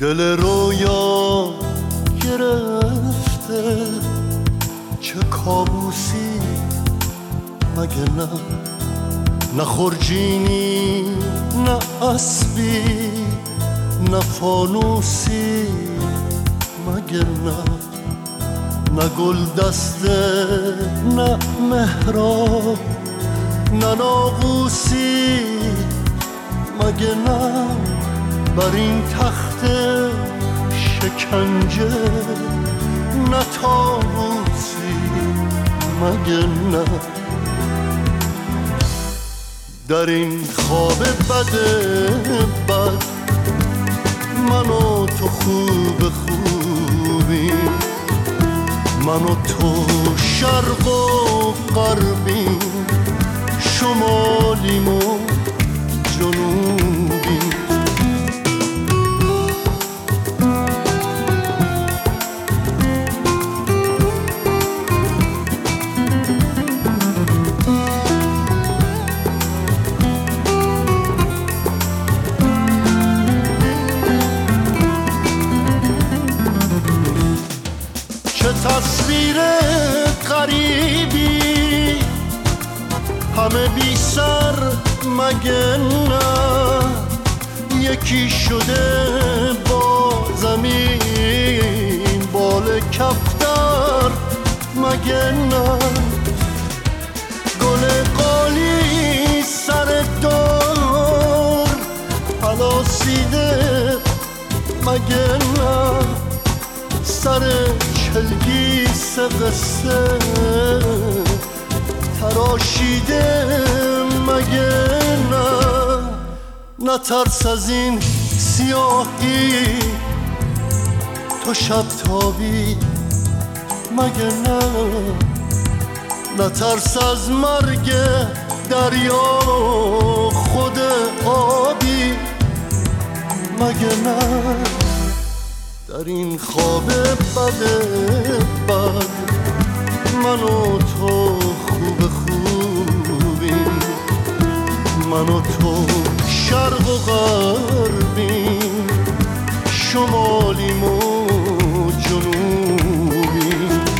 دل رویا گرفته، چه کابوسی مگه نه؟ نه خورجینی نه اسبی نه فانوسی مگه نه؟ نه گل دسته نه مهراب نه ناقوسی مگه نه؟ بر این تخت شکنجه نه طاووسی مگه نه؟ در این خواب بد من و تو خوبی، من و تو شرق و غربی، شمالیم و جنوبی. تصویر غریبی همه بی سر مگه نه؟ یکی شده با زمین بال کفتر مگه نه؟ گل قالی سر دار پلاسیده مگه نه؟ سر چلگیس قصه تراشیده مگه نه؟ نه ترس از این سیاهی تو شب تابی مگه نه؟ نه ترس از مرگ دریا خود آبی مگه نه؟ در این خواب بد من و تو خوبی، من و تو شرق و غربی، شمالیم و جنوبی.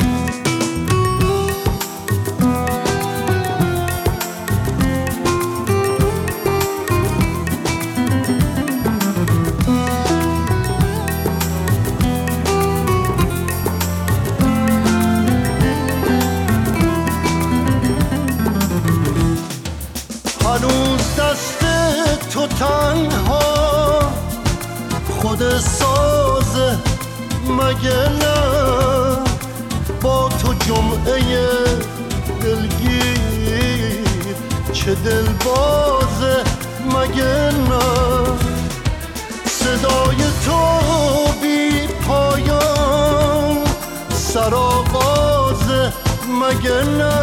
هنوز دست تو تنها خود سازه مگه نه؟ با تو جمعه دلگیر چه دلبازه مگه نه؟ صدای تو بی پایان سرآغازه مگه نه؟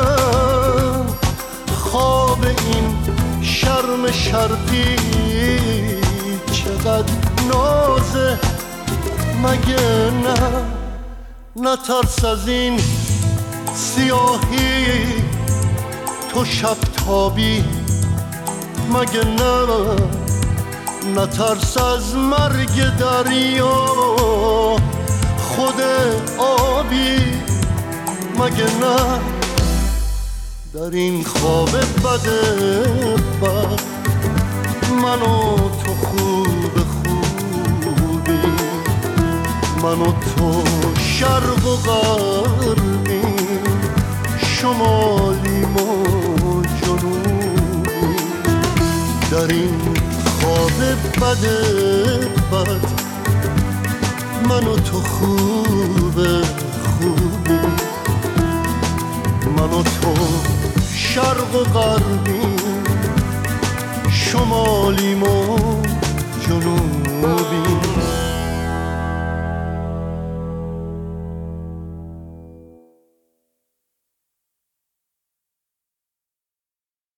خواب این شرم شرقی چقدر نازه مگه نه؟ نه ترس از این سیاهی تو شب تابی مگه نه؟ نه ترس از مرگ دریا خود آبی مگه نه؟ در این خواب بد من و تو خوبی، من و تو شرق و غربی، شمالیم و جنوبی. در این خواب بد من و تو خوبی، من و تو شرق و غربی، شمالیم و جنوب.